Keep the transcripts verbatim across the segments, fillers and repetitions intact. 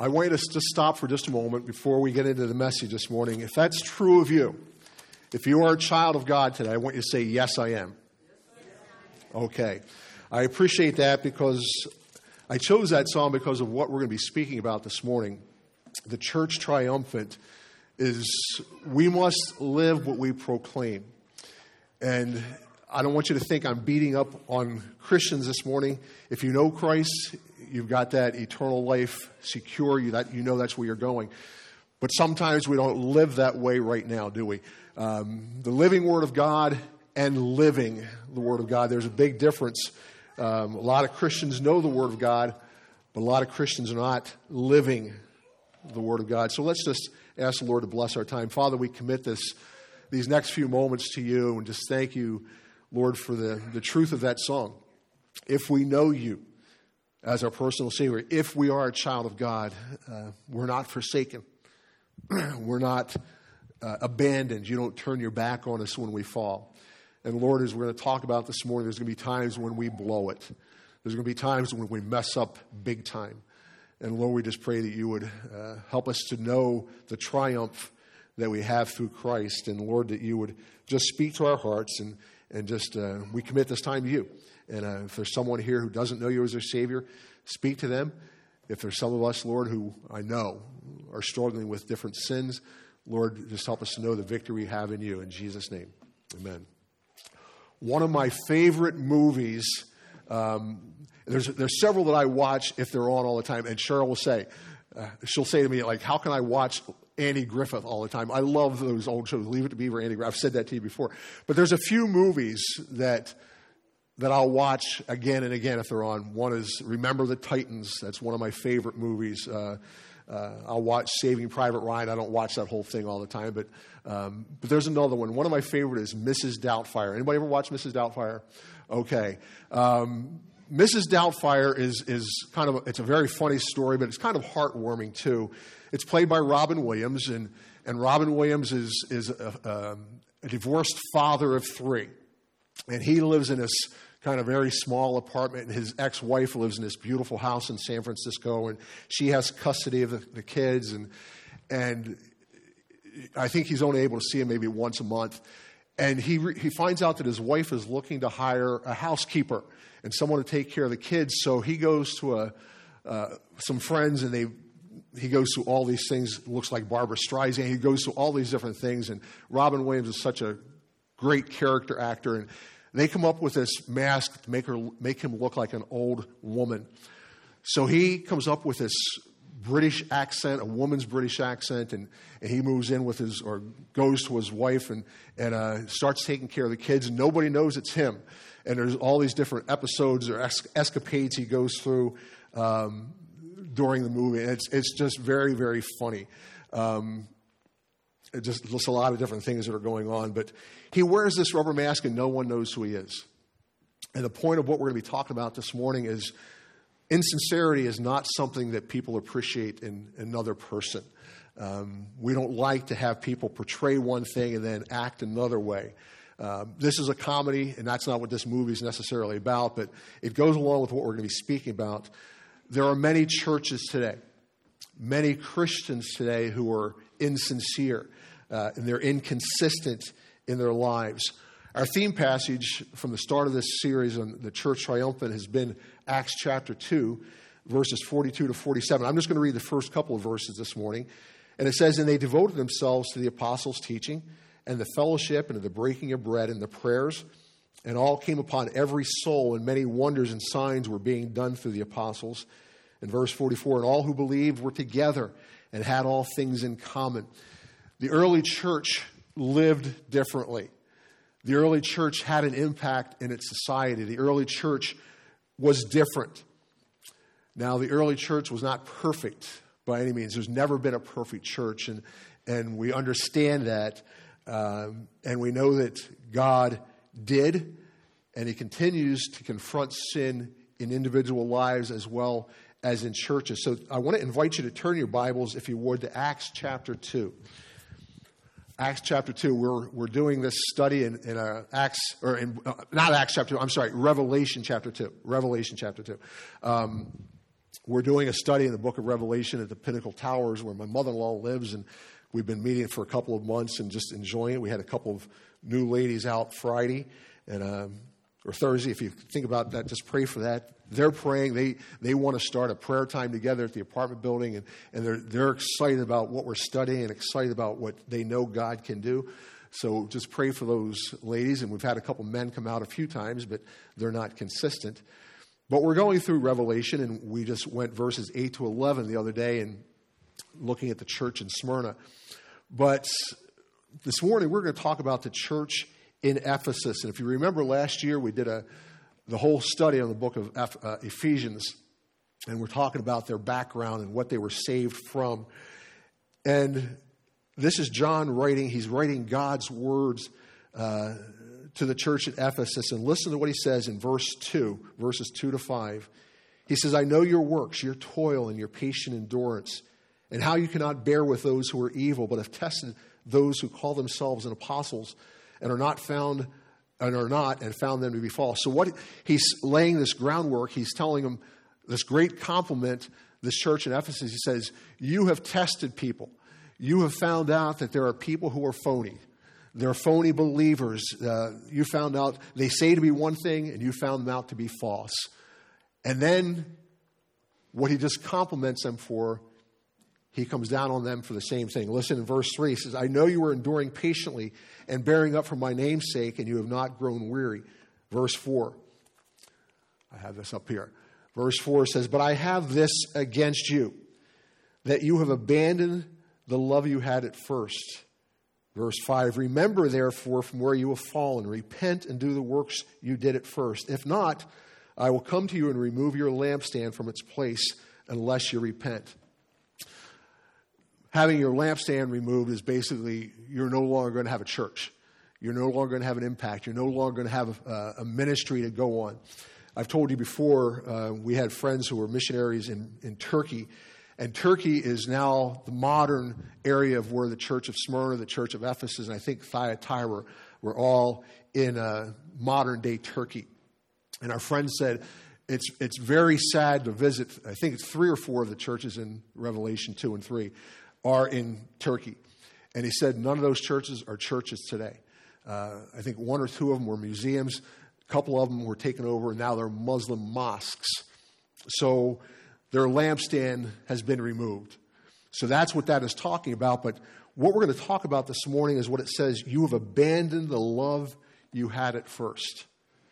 I want you to just stop for just a moment before we get into the message this morning. If that's true of you, if you are a child of God today, I want you to say, yes, I am. Okay. I appreciate that because I chose that song because of what we're going to be speaking about this morning. The church triumphant is we must live what we proclaim. And I don't want you to think I'm beating up on Christians this morning. If you know Christ, you've got that eternal life secure. You, that, you know that's where you're going. But sometimes we don't live that way right now, do we? Um, the living Word of God and living the Word of God, there's a big difference. Um, a lot of Christians know the Word of God, but a lot of Christians are not living the Word of God. So let's just ask the Lord to bless our time. Father, we commit this these next few moments to you and just thank you, Lord, for the, the truth of that song. If we know you as our personal Savior, if we are a child of God, uh, we're not forsaken. We're not uh, abandoned. You don't turn your back on us when we fall. And Lord, as we're going to talk about this morning, there's going to be times when we blow it. There's going to be times when we mess up big time. And Lord, we just pray that you would uh, help us to know the triumph that we have through Christ. And Lord, that you would just speak to our hearts and, and just, uh, we commit this time to you. And uh, if there's someone here who doesn't know you as their Savior, speak to them. If there's some of us, Lord, who I know are struggling with different sins, Lord, just help us to know the victory we have in you. In Jesus' name, amen. One of my favorite movies, um, there's there's several that I watch if they're on all the time. And Cheryl will say, uh, she'll say to me, like, how can I watch Andy Griffith all the time? I love those old shows. Leave It to Beaver, Andy Griffith. I've said that to you before. But there's a few movies that that I'll watch again and again if they're on. One is Remember the Titans. That's one of my favorite movies. Uh, uh, I'll watch Saving Private Ryan. I don't watch that whole thing all the time, but um, but there's another one. One of my favorite is Missus Doubtfire. Anybody ever watch Missus Doubtfire? Okay. Um, Missus Doubtfire is is kind of a, it's a very funny story, but it's kind of heartwarming too. It's played by Robin Williams, and and Robin Williams is is a, a, a divorced father of three. And he lives in this kind of very small apartment, and his ex-wife lives in this beautiful house in San Francisco, and she has custody of the, the kids, and and I think he's only able to see him maybe once a month. And he re, he finds out that his wife is looking to hire a housekeeper and someone to take care of the kids. So he goes to a uh, some friends, and they he goes through all these things. It looks like Barbara Streisand. He goes through all these different things, and Robin Williams is such a great character actor, and they come up with this mask to make her make him look like an old woman. So he comes up with this British accent, a woman's British accent, and, and he moves in with his, or goes to his wife and, and uh, starts taking care of the kids, and nobody knows it's him. And there's all these different episodes or es- escapades he goes through um, during the movie. And it's, it's just very, very funny. Um, It just, just a lot of different things that are going on. But he wears this rubber mask and no one knows who he is. And the point of what we're going to be talking about this morning is insincerity is not something that people appreciate in another person. Um, we don't like to have people portray one thing and then act another way. Um, this is a comedy, and that's not what this movie is necessarily about, but it goes along with what we're going to be speaking about. There are many churches today, many Christians today who are insincere. Uh, and they're inconsistent in their lives. Our theme passage from the start of this series on the church triumphant has been Acts chapter two, verses forty-two to forty-seven. I'm just going to read the first couple of verses this morning. And it says, and they devoted themselves to the apostles' teaching and the fellowship and to the breaking of bread and the prayers. And all came upon every soul, and many wonders and signs were being done through the apostles. In verse forty-four, and all who believed were together and had all things in common. The early church lived differently. The early church had an impact in its society. The early church was different. Now, the early church was not perfect by any means. There's never been a perfect church, and, and we understand that. Um, and we know that God did, and he continues to confront sin in individual lives as well as in churches. So I want to invite you to turn your Bibles, if you would, to Acts chapter two. Acts chapter two, we're we're doing this study in, in uh, Acts, or in, uh, not Acts chapter two, I'm sorry, Revelation chapter two. Revelation chapter two. Um, we're doing a study in the book of Revelation at the Pinnacle Towers where my mother-in-law lives, and we've been meeting for a couple of months and just enjoying it. We had a couple of new ladies out Friday and um, or Thursday. If you think about that, just pray for that. They're praying. They they want to start a prayer time together at the apartment building, and, and they're they're excited about what we're studying and excited about what they know God can do. So just pray for those ladies. And we've had a couple men come out a few times, but they're not consistent. But we're going through Revelation, and we just went verses eight to eleven the other day and looking at the church in Smyrna. But this morning we're going to talk about the church in Ephesus. And if you remember last year, we did a the whole study on the book of Eph, uh, Ephesians, and we're talking about their background and what they were saved from. And this is John writing. He's writing God's words uh, to the church at Ephesus. And listen to what he says in verse two, verses two to five. He says, I know your works, your toil, and your patient endurance, and how you cannot bear with those who are evil, but have tested those who call themselves an apostles and are not found and are not and found them to be false. So what he's laying this groundwork, he's telling them this great compliment, this church in Ephesus. He says, you have tested people. You have found out that there are people who are phony. They're phony believers. Uh, you found out they say to be one thing, and you found them out to be false. And then what he just compliments them for, he comes down on them for the same thing. Listen in verse three. He says, I know you are enduring patiently and bearing up for my name's sake, and you have not grown weary. Verse four. I have this up here. Verse four says, but I have this against you, that you have abandoned the love you had at first. Verse five, remember therefore from where you have fallen, repent and do the works you did at first. If not, I will come to you and remove your lampstand from its place unless you repent. Having your lampstand removed is basically you're no longer going to have a church. You're no longer going to have an impact. You're no longer going to have a, a ministry to go on. I've told you before, uh, we had friends who were missionaries in, in Turkey. And Turkey is now the modern area of where the church of Smyrna, the church of Ephesus, and I think Thyatira were all in uh, modern-day Turkey. And our friend said, it's it's very sad to visit. I think it's three or four of the churches in Revelation two and three are in Turkey. And he said none of those churches are churches today. Uh, I think one or two of them were museums. A couple of them were taken over, and now they're Muslim mosques. So their lampstand has been removed. So that's what that is talking about. But what we're going to talk about this morning is what it says, you have abandoned the love you had at first.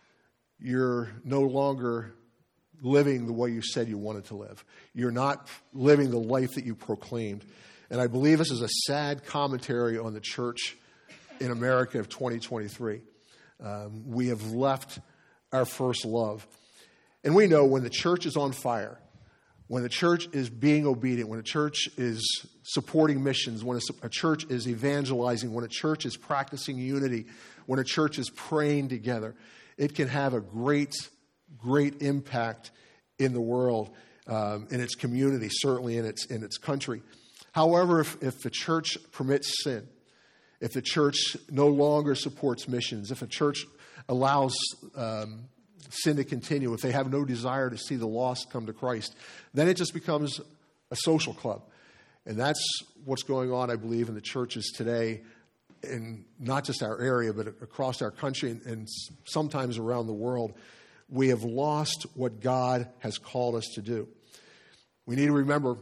You're no longer living the way you said you wanted to live. You're not living the life that you proclaimed. And I believe this is a sad commentary on the church in America of twenty twenty-three. Um, we have left our first love. And we know when the church is on fire, when the church is being obedient, when a church is supporting missions, when a church is evangelizing, when a church is practicing unity, when a church is praying together, it can have a great, great impact in the world, um, in its community, certainly in its in its country. However, if, if the church permits sin, if the church no longer supports missions, if a church allows um, sin to continue, if they have no desire to see the lost come to Christ, then it just becomes a social club. And that's what's going on, I believe, in the churches today, in not just our area, but across our country and, and sometimes around the world. We have lost what God has called us to do. We need to remember,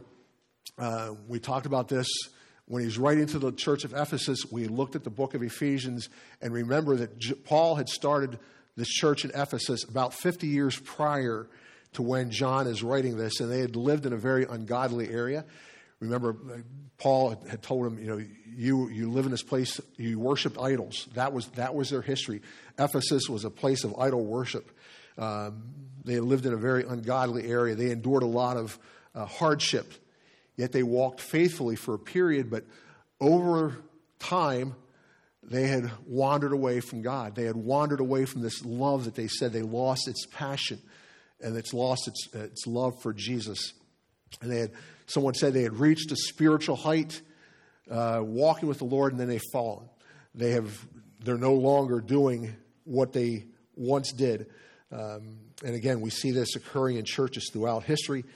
uh, we talked about this when he's writing to the church of Ephesus. We looked at the book of Ephesians, and remember that J- Paul had started this church in Ephesus about fifty years prior to when John is writing this, and they had lived in a very ungodly area. Remember, Paul had told him, you know, you you live in this place, you worship idols. That was that was their history. Ephesus was a place of idol worship. Um, they lived in a very ungodly area. They endured a lot of uh, hardship, yet they walked faithfully for a period, but over time, they had wandered away from God. They had wandered away from this love that they said they lost its passion, and it's lost its its love for Jesus. And they had, someone said they had reached a spiritual height, uh, walking with the Lord, and then they've fallen. They have, they're no longer doing what they once did. Um, and again, we see this occurring in churches throughout history.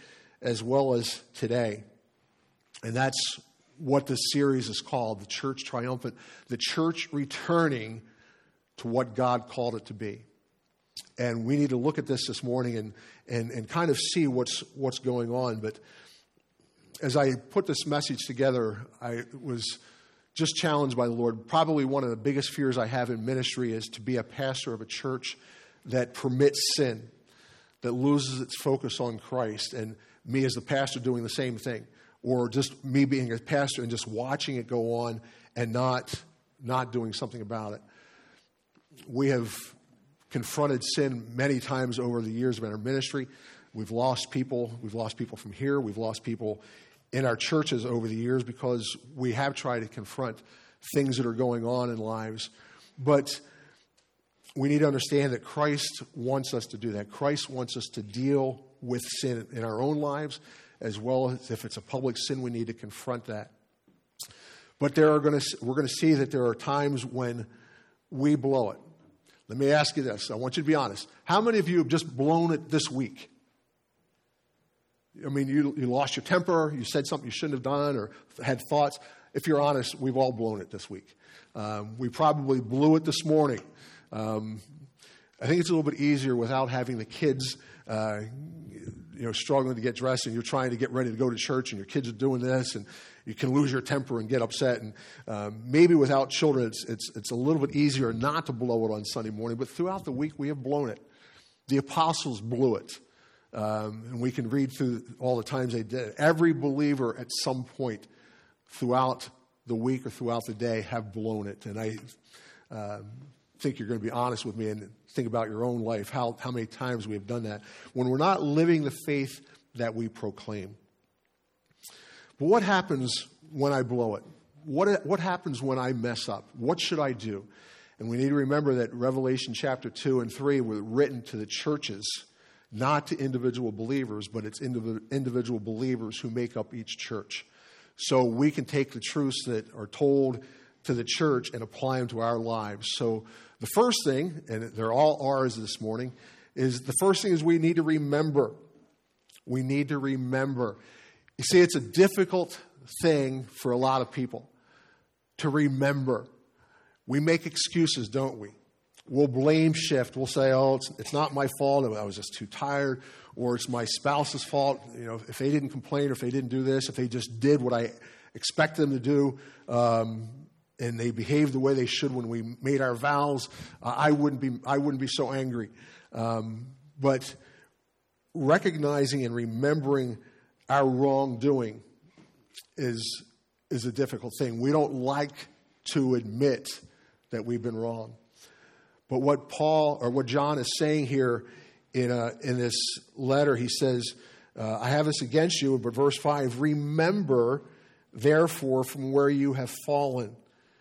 as well as today. And that's what this series is called, the Church Triumphant, the church returning to what God called it to be. And we need to look at this this morning and, and, and kind of see what's what's going on. But as I put this message together, I was just challenged by the Lord. Probably one of the biggest fears I have in ministry is to be a pastor of a church that permits sin, that loses its focus on Christ, and me as the pastor doing the same thing, or just me being a pastor and just watching it go on and not not doing something about it. We have confronted sin many times over the years of our ministry. We've lost people. We've lost people from here. We've lost people in our churches over the years because we have tried to confront things that are going on in lives. But we need to understand that Christ wants us to do that. Christ wants us to deal with sin in our own lives, as well as if it's a public sin, we need to confront that. But there are going to we're going to see that there are times when we blow it. Let me ask you this. I want you to be honest. How many of you have just blown it this week? I mean, you, you lost your temper, you said something you shouldn't have done, or had thoughts. If you're honest, we've all blown it this week. Um, we probably blew it this morning. Um, I think it's a little bit easier without having the kids, uh, you know, struggling to get dressed, and you're trying to get ready to go to church, and your kids are doing this, and you can lose your temper and get upset. And um, maybe without children, it's, it's it's a little bit easier not to blow it on Sunday morning. But throughout the week, we have blown it. The apostles blew it. Um, and we can read through all the times they did. Every believer at some point throughout the week or throughout the day have blown it. And I uh, think you're going to be honest with me and think about your own life, how, how many times we have done that when we're not living the faith that we proclaim. But what happens when I blow it? What, what happens when I mess up? What should I do? And we need to remember that Revelation chapter two and three were written to the churches, not to individual believers, but it's individual believers who make up each church. So we can take the truths that are told to the church and apply them to our lives. So the first thing, and they're all ours this morning, is the first thing is we need to remember. We need to remember. You see, it's a difficult thing for a lot of people to remember. We make excuses, don't we? We'll blame shift. We'll say, oh, it's, it's not my fault. I was just too tired. Or it's my spouse's fault. You know, if they didn't complain, or if they didn't do this, if they just did what I expected them to do, um, and they behaved the way they should when we made our vows, uh, I wouldn't be I wouldn't be so angry. Um, but recognizing and remembering our wrongdoing is is a difficult thing. We don't like to admit that we've been wrong. But what Paul or what John is saying here in a, in this letter, he says, uh, I have this against you, but verse five, remember, therefore, from where you have fallen.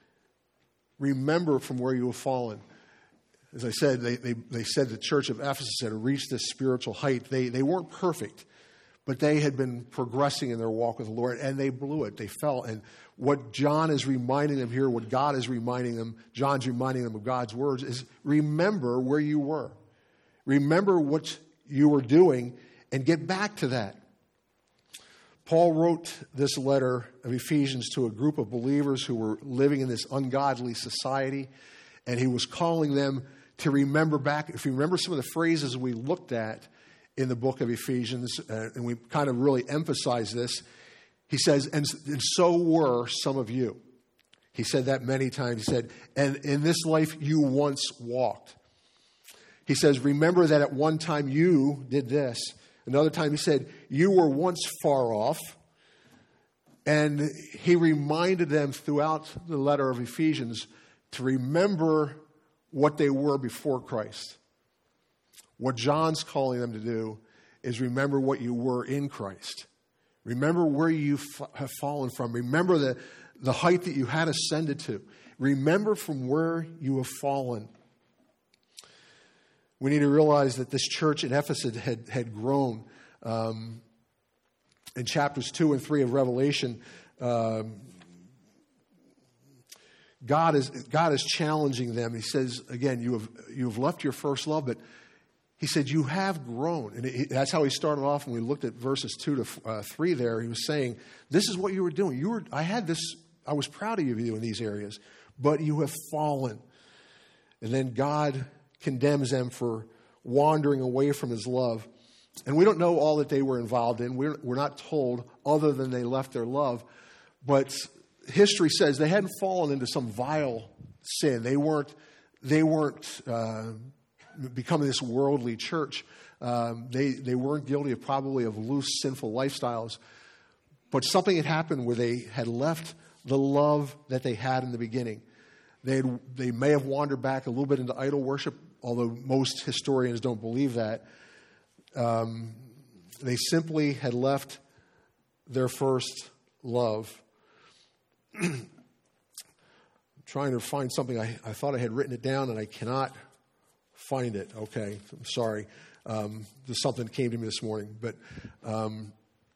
Remember from where you have fallen. As I said, they, they, they said the church of Ephesus had reached this spiritual height. They, they weren't perfect, but they had been progressing in their walk with the Lord, and they blew it. They fell. And what John is reminding them here, what God is reminding them, John's reminding them of God's words, is remember where you were. Remember what you were doing and get back to that. Paul wrote this letter of Ephesians to a group of believers who were living in this ungodly society, and he was calling them to remember back. If you remember some of the phrases we looked at in the book of Ephesians, uh, and we kind of really emphasize this, he says, and, and so were some of you. He said that many times. He said, and in this life you once walked. He says, remember that at one time you did this. Another time he said, you were once far off. And he reminded them throughout the letter of Ephesians to remember what they were before Christ. What John's calling them to do is remember what you were in Christ. Remember where you f- have fallen from. Remember the, the height that you had ascended to. Remember from where you have fallen. We need to realize that this church in Ephesus had, had grown. Um, in chapters two and three of Revelation, um, God is God is challenging them. He says, again, you have you have left your first love, but he said, you have grown. And it, that's how he started off when we looked at verses two to uh, three there. He was saying, this is what you were doing. You were, I had this, I was proud of you in these areas, but you have fallen. And then God condemns them for wandering away from his love. And we don't know all that they were involved in. We're, we're not told other than they left their love. But history says they hadn't fallen into some vile sin. They weren't, they weren't uh, becoming this worldly church. Um, they, they weren't guilty of probably of loose, sinful lifestyles. But something had happened where they had left the love that they had in the beginning. They, had, they may have wandered back a little bit into idol worship, although most historians don't believe that. Um, they simply had left their first love. I'm trying to find something. I, I thought I had written it down, and I cannot find it. Okay, I'm sorry. Um, there's something that came to me this morning. But um,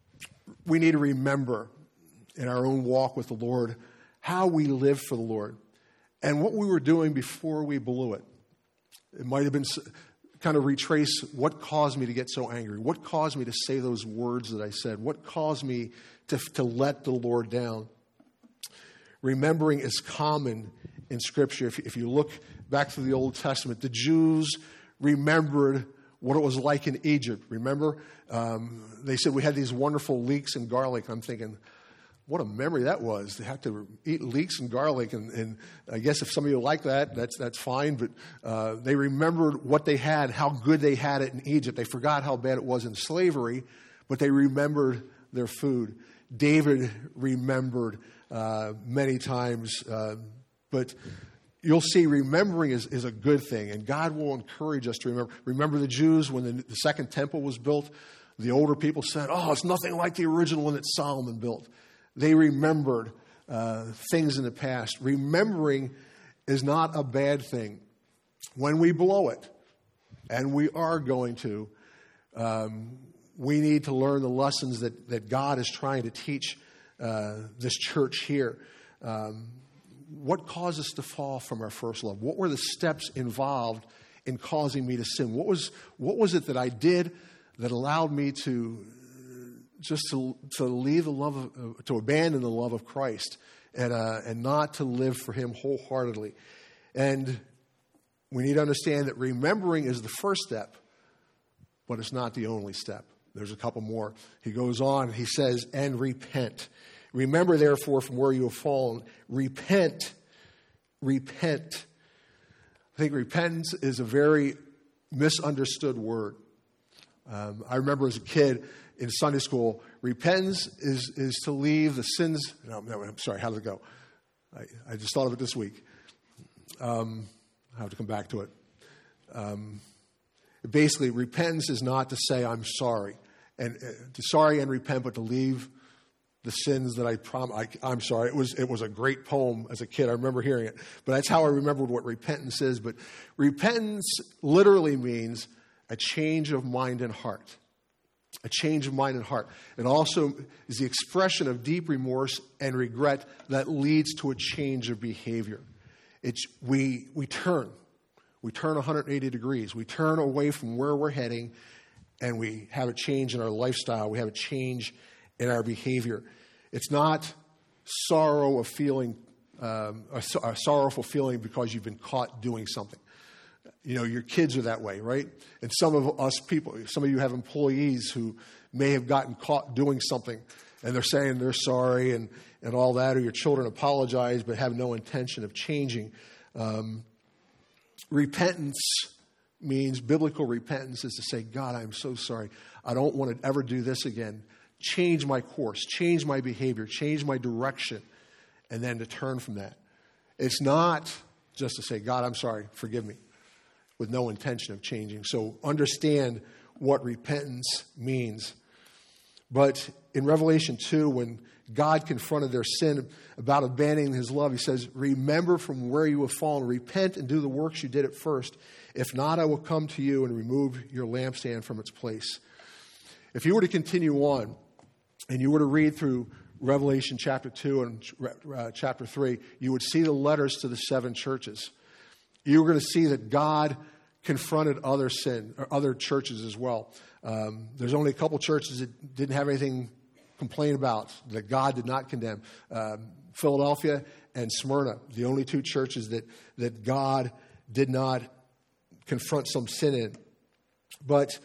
we need to remember in our own walk with the Lord how we live for the Lord and what we were doing before we blew it. It might have been kind of retrace what caused me to get so angry. What caused me to say those words that I said? What caused me to, to let the Lord down? Remembering is common in Scripture. If, if you look back to the Old Testament, the Jews remembered what it was like in Egypt. Remember? Um, they said we had these wonderful leeks and garlic. I'm thinking, what a memory that was. They had to eat leeks and garlic, and, and I guess if some of you like that, that's that's fine. But uh, they remembered what they had, how good they had it in Egypt. They forgot how bad it was in slavery, but they remembered their food. David remembered uh, many times, uh, but you'll see remembering is, is a good thing, and God will encourage us to remember. Remember the Jews when the, the second temple was built? The older people said, oh, it's nothing like the original one that Solomon built. They remembered uh, things in the past. Remembering is not a bad thing. When we blow it, and we are going to, um, we need to learn the lessons that, that God is trying to teach uh, this church here. Um, what caused us to fall from our first love? What were the steps involved in causing me to sin? What was, what was it that I did that allowed me to just to, to leave the love of, to abandon the love of Christ and, uh, and not to live for him wholeheartedly? And we need to understand that remembering is the first step, but it's not the only step. There's a couple more. He goes on, he says, and repent. Remember, therefore, from where you have fallen. Repent. Repent. I think repentance is a very misunderstood word. Um, I remember as a kid in Sunday school, repentance is, is to leave the sins. No, no, I'm sorry, how did it go? I, I just thought of it this week. Um, I have to come back to it. Um, basically, repentance is not to say I'm sorry, and uh, to sorry and repent, but to leave the sins that I prom. I, I'm sorry. It was it was a great poem as a kid. I remember hearing it, but that's how I remembered what repentance is. But repentance literally means a change of mind and heart. A change of mind and heart. It also is the expression of deep remorse and regret that leads to a change of behavior. It's, we, we turn. We turn one hundred eighty degrees. We turn away from where we're heading, and we have a change in our lifestyle. We have a change in our behavior. It's not sorrow of feeling, um, a, a sorrowful feeling because you've been caught doing something. You know, your kids are that way, right? And some of us people, some of you have employees who may have gotten caught doing something, and they're saying they're sorry and, and all that, or your children apologize but have no intention of changing. Um, repentance means, biblical repentance is to say, God, I'm so sorry. I don't want to ever do this again. Change my course, change my behavior, change my direction, and then to turn from that. It's not just to say, God, I'm sorry, forgive me, with no intention of changing. So understand what repentance means. But in Revelation two, when God confronted their sin about abandoning his love, he says, remember from where you have fallen, repent and do the works you did at first. If not, I will come to you and remove your lampstand from its place. If you were to continue on and you were to read through Revelation chapter two and uh, chapter three, you would see the letters to the seven churches. You were going to see that God confronted other sin, or other churches as well. Um, there's only a couple churches that didn't have anything to complain about, that God did not condemn. Um, Philadelphia and Smyrna, the only two churches that, that God did not confront some sin in. But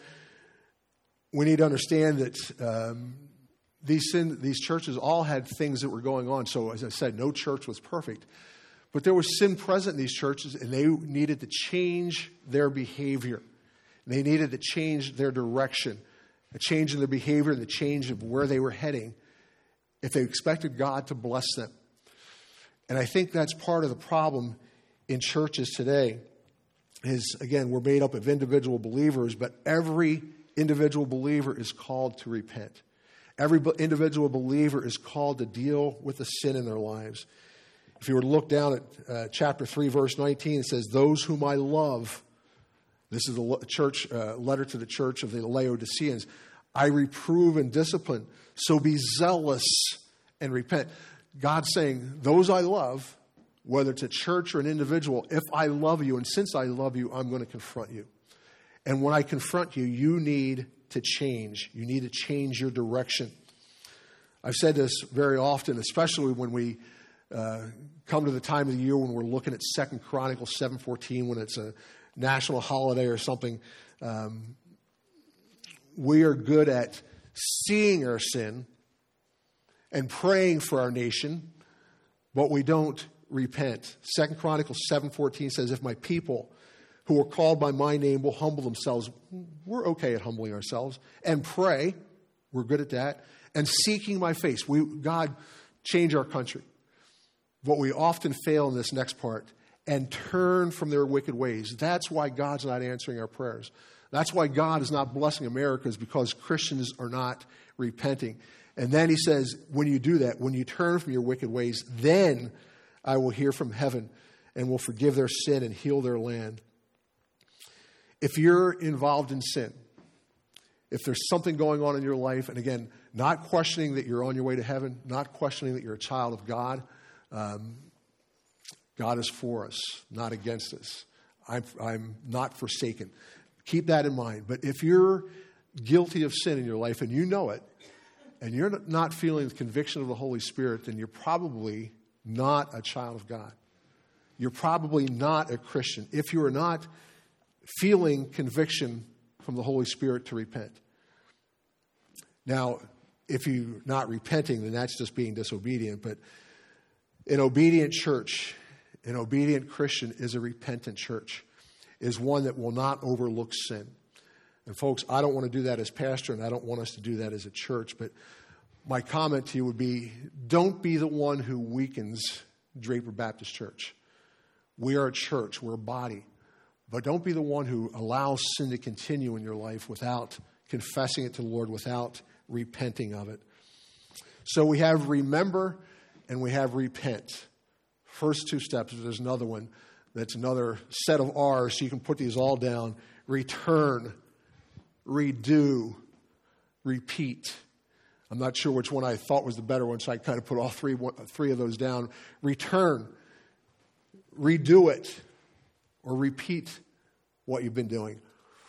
we need to understand that um, these sin, these churches all had things that were going on. So as I said, no church was perfect. But there was sin present in these churches, and they needed to change their behavior. They needed to change their direction, a change in their behavior and the change of where they were heading if they expected God to bless them. And I think that's part of the problem in churches today is, again, we're made up of individual believers, but every individual believer is called to repent. Every individual believer is called to deal with the sin in their lives. If you were to look down at uh, chapter three, verse nineteen, it says, those whom I love, this is the church uh, letter to the church of the Laodiceans, I reprove and discipline, so be zealous and repent. God's saying, those I love, whether it's a church or an individual, if I love you, and since I love you, I'm going to confront you. And when I confront you, you need to change. You need to change your direction. I've said this very often, especially when we uh, come to the time of the year when we're looking at Second Chronicles seven fourteen, when it's a national holiday or something. Um, we are good at seeing our sin and praying for our nation, but we don't repent. Second Chronicles seven fourteen says, if my people who are called by my name will humble themselves, we're okay at humbling ourselves, and pray, we're good at that, and seeking my face. We, God, change our country. But we often fail in this next part, and turn from their wicked ways. That's why God's not answering our prayers. That's why God is not blessing America, is because Christians are not repenting. And then he says, when you do that, when you turn from your wicked ways, then I will hear from heaven and will forgive their sin and heal their land. If you're involved in sin, if there's something going on in your life, and again, not questioning that you're on your way to heaven, not questioning that you're a child of God, um, God is for us, not against us. I'm, I'm not forsaken. Keep that in mind. But if you're guilty of sin in your life and you know it, and you're not feeling the conviction of the Holy Spirit, then you're probably not a child of God. You're probably not a Christian if you are not feeling conviction from the Holy Spirit to repent. Now, if you're not repenting, then that's just being disobedient. But an obedient church, an obedient Christian is a repentant church, is one that will not overlook sin. And folks, I don't want to do that as pastor, and I don't want us to do that as a church. But my comment to you would be, don't be the one who weakens Draper Baptist Church. We are a church. We're a body. But don't be the one who allows sin to continue in your life without confessing it to the Lord, without repenting of it. So we have remember and we have repent. First two steps. There's another one that's another set of R's, so you can put these all down. Return, redo, repeat. I'm not sure which one I thought was the better one, so I kind of put all three, three of those down. Return, redo it, or repeat what you've been doing.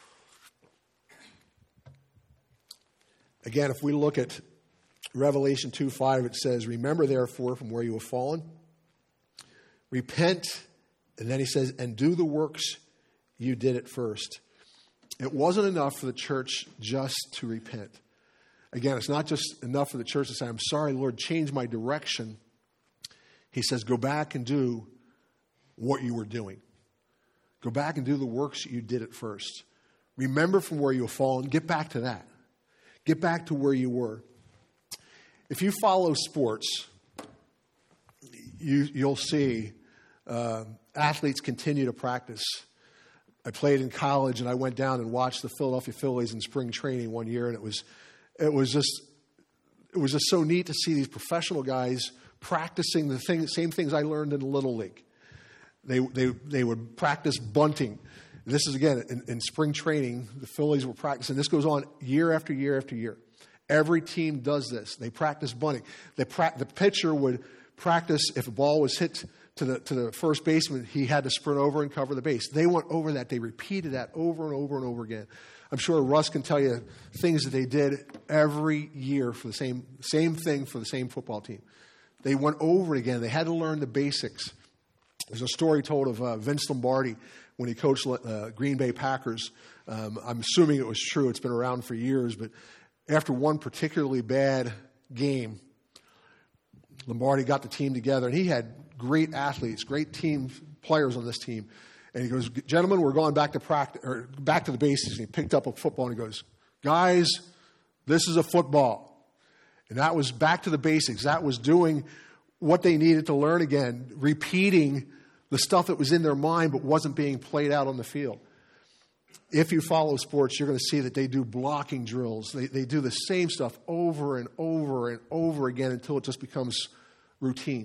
Again, if we look at Revelation two five, it says, remember therefore from where you have fallen, repent, and then he says, and do the works you did at first. It wasn't enough for the church just to repent. Again, it's not just enough for the church to say, I'm sorry, Lord, change my direction. He says, go back and do what you were doing. Go back and do the works you did at first. Remember from where you have fallen. Get back to that. Get back to where you were. If you follow sports, you, you'll see uh, athletes continue to practice. I played in college, and I went down and watched the Philadelphia Phillies in spring training one year, and it was it was just it was just so neat to see these professional guys practicing the thing, same things I learned in Little League. They they they would practice bunting. This is, again, in, in spring training, the Phillies were practicing. This goes on year after year after year. Every team does this. They practice bunting. They pra- the pitcher would practice if a ball was hit to the to the first baseman, he had to sprint over and cover the base. They went over that. They repeated that over and over and over again. I'm sure Russ can tell you things that they did every year for the same same thing for the same football team. They went over it again. They had to learn the basics. There's a story told of uh, Vince Lombardi when he coached uh, Green Bay Packers. Um, I'm assuming it was true. It's been around for years. But after one particularly bad game, Lombardi got the team together, and he had great athletes, great team players on this team. And he goes, gentlemen, we're going back to practice, or back to the basics. And he picked up a football and he goes, guys, this is a football. And that was back to the basics. That was doing what they needed to learn again, repeating the stuff that was in their mind but wasn't being played out on the field. If you follow sports, you're going to see that they do blocking drills. They, they do the same stuff over and over and over again until it just becomes routine.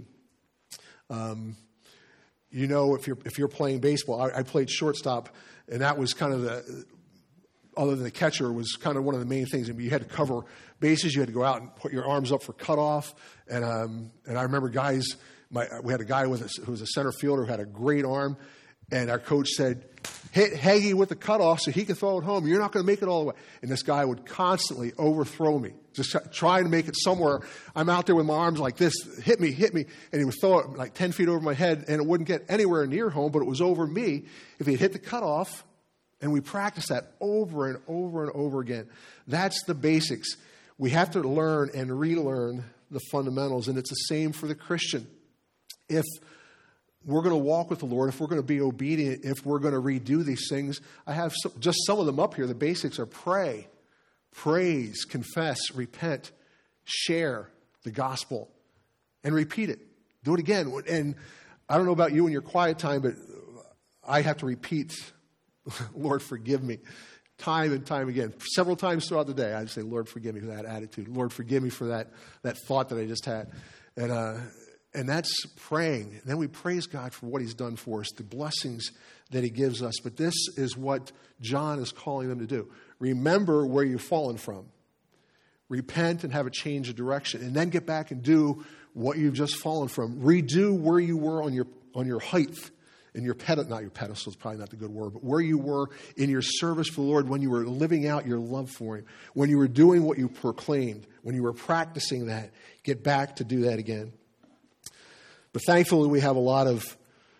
Um, you know, if you're if you're playing baseball, I, I played shortstop, and that was kind of the, other than the catcher, was kind of one of the main things. I mean, you had to cover bases. You had to go out and put your arms up for cutoff. And um, and I remember guys, my, we had a guy with a, who was a center fielder who had a great arm. And our coach said, hit Hagee with the cutoff so he can throw it home. You're not going to make it all the way. And this guy would constantly overthrow me, just trying to make it somewhere. I'm out there with my arms like this, hit me, hit me. And he would throw it like ten feet over my head, and it wouldn't get anywhere near home, but it was over me if he had hit the cutoff. And we practiced that over and over and over again. That's the basics. We have to learn and relearn the fundamentals, and it's the same for the Christian. If we're going to walk with the Lord, if we're going to be obedient, if we're going to redo these things, I have some, just some of them up here. The basics are pray, praise, confess, repent, share the gospel, and repeat it. Do it again. And I don't know about you in your quiet time, but I have to repeat, Lord, forgive me, time and time again. Several times throughout the day, I say, Lord, forgive me for that attitude. Lord, forgive me for that, that thought that I just had. And, uh, And that's praying. And then we praise God for what he's done for us, the blessings that he gives us. But this is what John is calling them to do. Remember where you've fallen from. Repent and have a change of direction. And then get back and do what you've just fallen from. Redo where you were on your on your height, in your pedestal, not your pedestal is probably not the good word, but where you were in your service for the Lord, when you were living out your love for him, when you were doing what you proclaimed, when you were practicing that. Get back to do that again. But thankfully, we have a lot of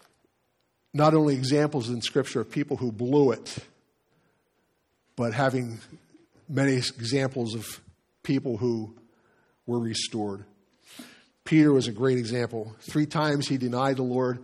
not only examples in Scripture of people who blew it, but having many examples of people who were restored. Peter was a great example. Three times he denied the Lord,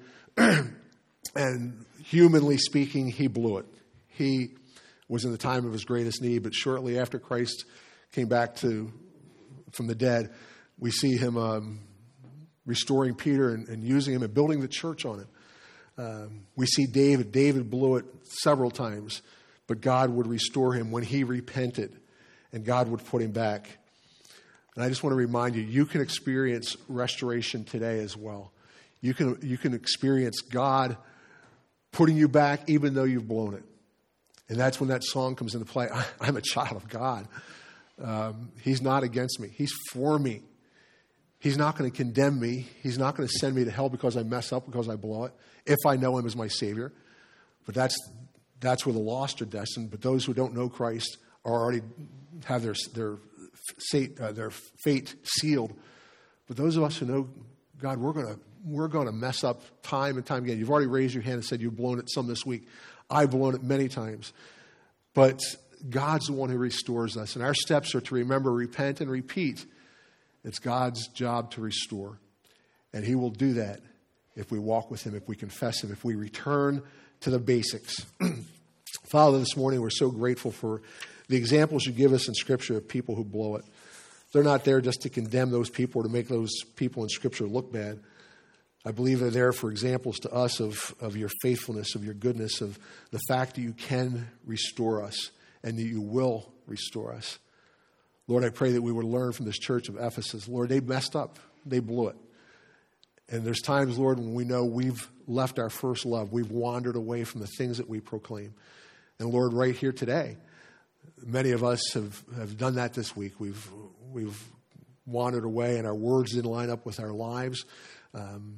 and humanly speaking, he blew it. He was in the time of his greatest need, but shortly after Christ came back to from the dead, we see him Um, restoring Peter and, and using him and building the church on him. Um, we see David. David blew it several times, but God would restore him when he repented, and God would put him back. And I just want to remind you, you can experience restoration today as well. You can, you can experience God putting you back even though you've blown it. And that's when that song comes into play. I, I'm a child of God. Um, he's not against me. He's for me. He's not going to condemn me. He's not going to send me to hell because I mess up, because I blow it, if I know him as my Savior. But that's that's where the lost are destined. But those who don't know Christ are already have their their fate, uh, their fate sealed. But those of us who know God, we're going to we're going to mess up time and time again. You've already raised your hand and said you've blown it some this week. I've blown it many times. But God's the one who restores us. And our steps are to remember, repent, and repeat. It's God's job to restore. And he will do that if we walk with him, if we confess him, if we return to the basics. Father, this morning we're so grateful for the examples you give us in Scripture of people who blow it. They're not there just to condemn those people or to make those people in Scripture look bad. I believe they're there for examples to us of, of your faithfulness, of your goodness, of the fact that you can restore us and that you will restore us. Lord, I pray that we would learn from this church of Ephesus. Lord, they messed up. They blew it. And there's times, Lord, when we know we've left our first love. We've wandered away from the things that we proclaim. And Lord, right here today, many of us have, have done that this week. We've we've wandered away and our words didn't line up with our lives. Um,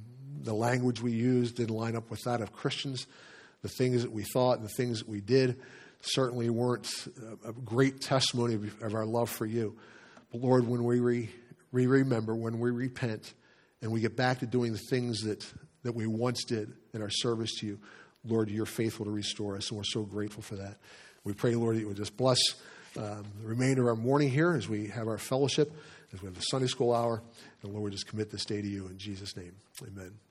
the language we used didn't line up with that of Christians. The things that we thought and the things that we did certainly weren't a great testimony of our love for you. But Lord, when we, re, we remember, when we repent, and we get back to doing the things that, that we once did in our service to you, Lord, you're faithful to restore us, and we're so grateful for that. We pray, Lord, that you would just bless um, the remainder of our morning here as we have our fellowship, as we have the Sunday school hour. And Lord, we just commit this day to you in Jesus' name. Amen.